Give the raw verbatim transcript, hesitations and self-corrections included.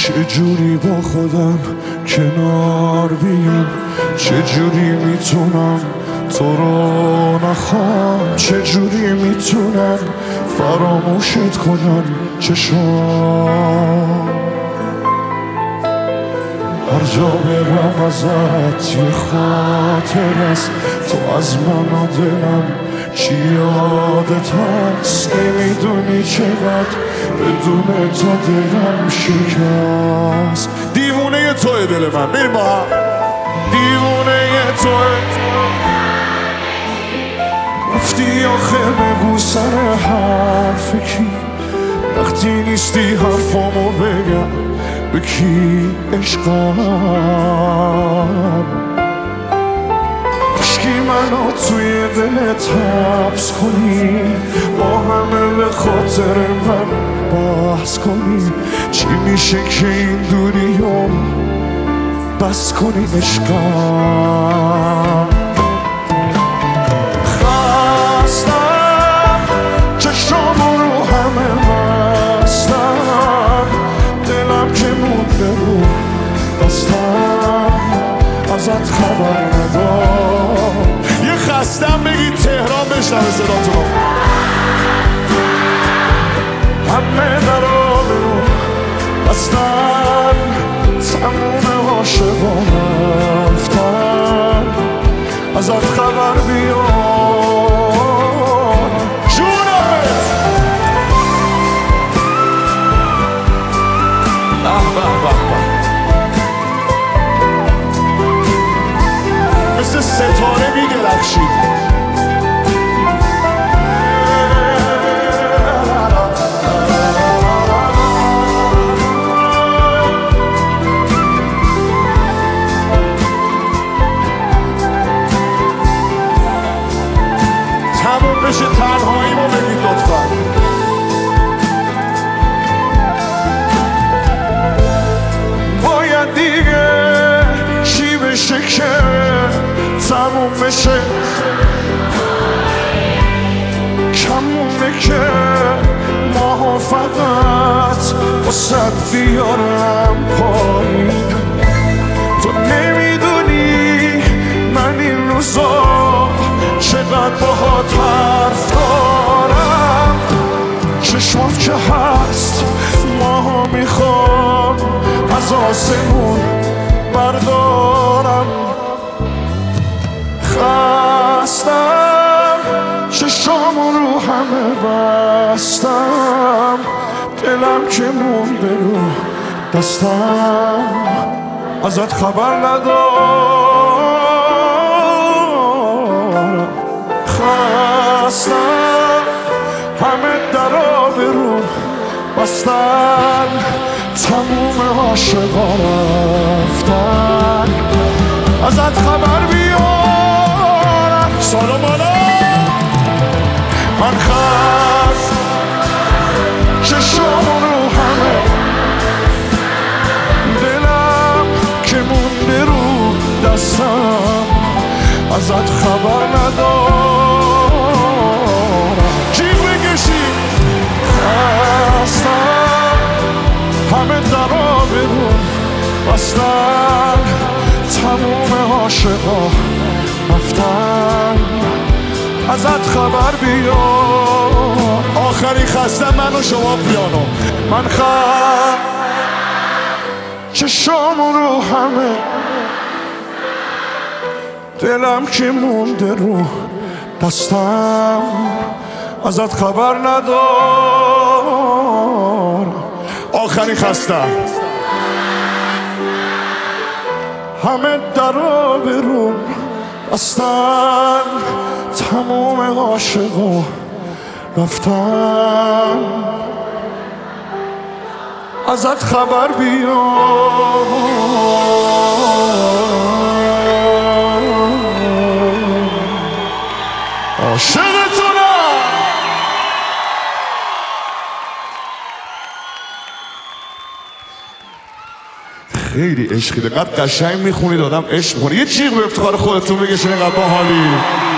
چجوری با خودم کنار بیام، چجوری میتونم تو رو نخوام، چجوری میتونم فراموشت کنم چشام. هر جا برم ازت یه خاطر است، تو از من و دلم چی یادت هست. نمیدونی چقدر بدون تو دلم شکست. دیوونه توی دل من، بریم با هم. دیوونه توی رفتی آخه بگو سر حرف کی، وقتی نیستی حرفامو بگم به کی عشقم. عشقی منو توی دلت حبس کنی، با همه به خاطر من بحث کنی. چی میشه که این دوریو بس کنی عشقم. خستم چشامو رو همه بستم، دلم که مونده رو بستم، ازت خبر ندارم. یه خستم بگید تهران بشنوه صداتونو. همه درا رو بستن، تموم عاشقان رفتن، ازت خبر بیار جونمت. به به به به، مثل ستاره می‌درخشید. تموم بشه تنهایی ما بگید لطفا. باید دیگه چی بشه که تموم بشه، کمونه که ماها فقط واسد بیارم پایین. تو نمیدونی من این روزا چقدر باهات حرف دارم. چشمات که هست ماها میخوام از آسمون بردارم. خستم چشامو رو همه بستم، دلم که مونده رو دستم، ازت خبر ندارم. خستم همه درا برون بستن، تموم عاشقا رفتن، ازت خبر بیارم. سلام علیکم. من خست چشام رو همه، دلم که مونده رو دستم، ازت خبر ندارم. جیغ بکشی. خستم همه درا برون بستن، تموم عاشقا رفتن، ازت خبر بیار. آخری خستم من و شما پیانو. من خست چشامو رو همه، دلم که مونده رو دستم، ازت خبر ندارم. آخری خستم همه درا برون بستن، تموم عاشقا رفتن، ازت خبر بیار. عاشقتونم. خیلی عشقی، دقیقا قشنگ میخونید، آدم عشق میکنه. یه جیغ به افتخار خودتون بگشین، اینقدر باحالی.